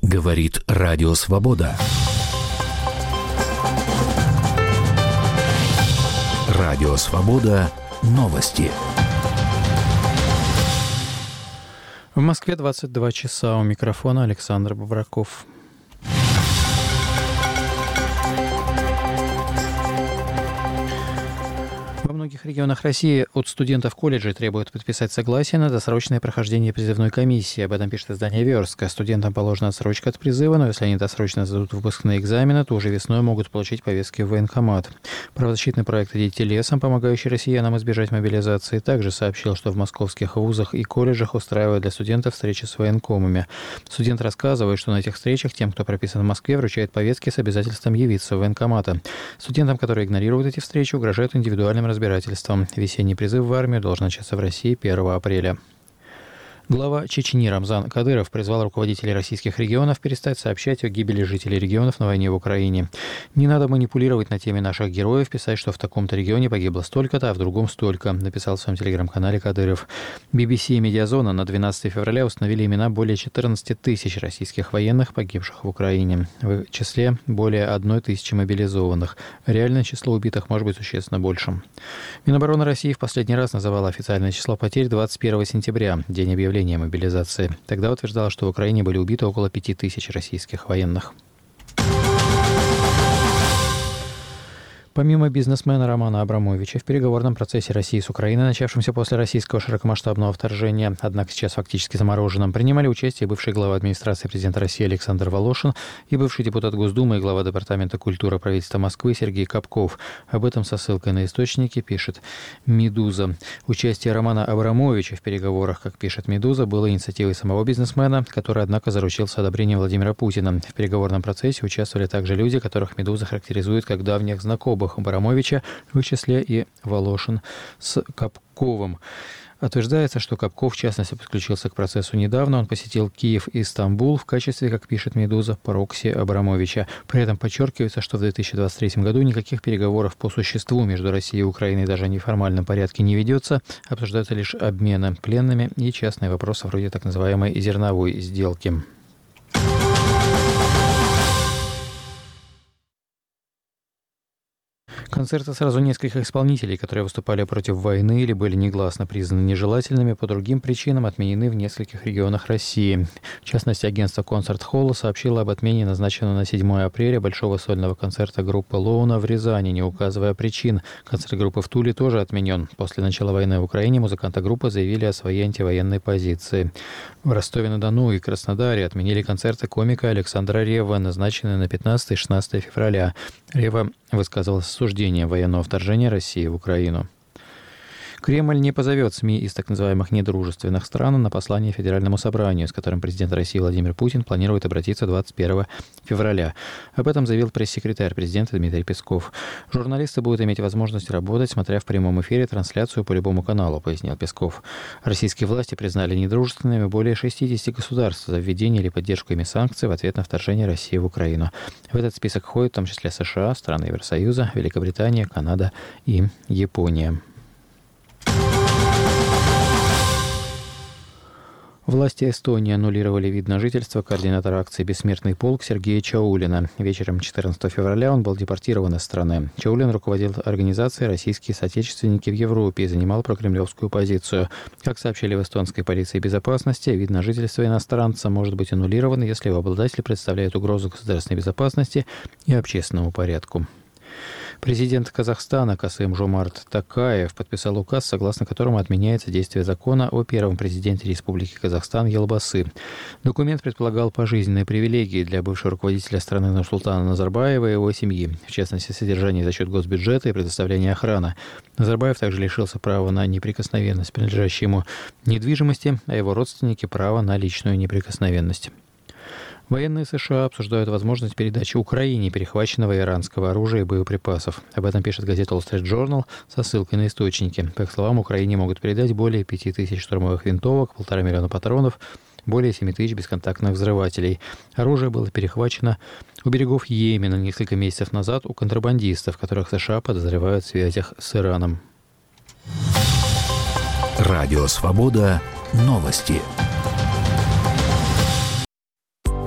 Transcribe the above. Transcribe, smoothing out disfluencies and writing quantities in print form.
Говорит Радио Свобода. Радио Свобода. Новости. В Москве 22 часа. У микрофона Александр Бобраков. Во многих регионах России от студентов колледжей требуют подписать согласие на досрочное прохождение призывной комиссии. Об этом пишет издание «Верстка». Студентам положена отсрочка от призыва, но если они досрочно сдадут выпускные экзамены, то уже весной могут получить повестки в военкомат. Правозащитный проект «Идите лесом», помогающий россиянам избежать мобилизации, также сообщил, что в московских вузах и колледжах устраивают для студентов встречи с военкомами. Студент рассказывает, что на этих встречах тем, кто прописан в Москве, вручают повестки с обязательством явиться в военкоматы. Студентам, которые игнорируют эти встречи, угрожают индивидуальным разбирательством. Весенний призыв в армию должен начаться в России 1 апреля. Глава Чечни Рамзан Кадыров призвал руководителей российских регионов перестать сообщать о гибели жителей регионов на войне в Украине. «Не надо манипулировать на теме наших героев, писать, что в таком-то регионе погибло столько-то, а в другом столько», написал в своем телеграм-канале Кадыров. BBC и «Медиазона» на 12 февраля установили имена более 14 тысяч российских военных, погибших в Украине. В числе более 1 тысячи мобилизованных. Реальное число убитых может быть существенно большим. Минобороны России в последний раз называла официальное число потерь 21 сентября, день объявления мобилизации. Тогда утверждала, что в Украине были убиты около 5000 российских военных. Помимо бизнесмена Романа Абрамовича, в переговорном процессе России с Украиной, начавшемся после российского широкомасштабного вторжения, однако сейчас фактически замороженном, принимали участие бывший глава администрации президента России Александр Волошин и бывший депутат Госдумы и глава Департамента культуры правительства Москвы Сергей Капков. Об этом со ссылкой на источники пишет «Медуза». Участие Романа Абрамовича в переговорах, как пишет «Медуза», было инициативой самого бизнесмена, который, однако, заручился одобрением Владимира Путина. В переговорном процессе участвовали также люди, которых «Медуза» характеризует как давних знакомых Абрамовича, в их числе и Волошин с Капковым. Утверждается, что Капков, в частности, подключился к процессу недавно. Он посетил Киев и Стамбул в качестве, как пишет «Медуза», прокси Абрамовича. При этом подчеркивается, что в 2023 году никаких переговоров по существу между Россией и Украиной даже в неформальном порядке не ведется. Обсуждаются лишь обмены пленными и частные вопросы вроде так называемой зерновой сделки. Концерты сразу нескольких исполнителей, которые выступали против войны или были негласно признаны нежелательными, по другим причинам отменены в нескольких регионах России. В частности, агентство «Концерт Холл» сообщило об отмене назначенного на 7 апреля большого сольного концерта группы «Лоуна» в Рязани, не указывая причин. Концерт группы в Туле тоже отменен. После начала войны в Украине музыканты группы заявили о своей антивоенной позиции. В Ростове-на-Дону и Краснодаре отменили концерты комика Александра Реввы, назначенные на 15 и 16 февраля. Ревва высказывал осуждение военного вторжения России в Украину. Кремль не позовет СМИ из так называемых недружественных стран на послание Федеральному собранию, с которым президент России Владимир Путин планирует обратиться 21 февраля. Об этом заявил пресс-секретарь президента Дмитрий Песков. Журналисты будут иметь возможность работать, смотря в прямом эфире трансляцию по любому каналу, пояснил Песков. Российские власти признали недружественными более 60 государств за введение или поддержку ими санкций в ответ на вторжение России в Украину. В этот список входят в том числе США, страны Евросоюза, Великобритания, Канада и Япония. Власти Эстонии аннулировали вид на жительство координатора акции «Бессмертный полк» Сергея Чаулина. Вечером 14 февраля он был депортирован из страны. Чаулин руководил организацией «Российские соотечественники в Европе» и занимал прокремлевскую позицию. Как сообщили в эстонской полиции безопасности, вид на жительство иностранца может быть аннулирован, если его обладатель представляет угрозу государственной безопасности и общественному порядку. Президент Казахстана Касым-Жомарт Токаев подписал указ, согласно которому отменяется действие закона о первом президенте Республики Казахстан Елбасы. Документ предполагал пожизненные привилегии для бывшего руководителя страны Нурсултана Назарбаева и его семьи, в частности, содержание за счет госбюджета и предоставление охраны. Назарбаев также лишился права на неприкосновенность принадлежащей ему недвижимости, а его родственники – права на личную неприкосновенность. Военные США обсуждают возможность передачи Украине перехваченного иранского оружия и боеприпасов. Об этом пишет газета Wall Street Journal со ссылкой на источники. По их словам, Украине могут передать более 5000 штурмовых винтовок, 1,5 миллиона патронов, более 7000 бесконтактных взрывателей. Оружие было перехвачено у берегов Йемена несколько месяцев назад у контрабандистов, которых США подозревают в связях с Ираном. Радио «Свобода». Новости.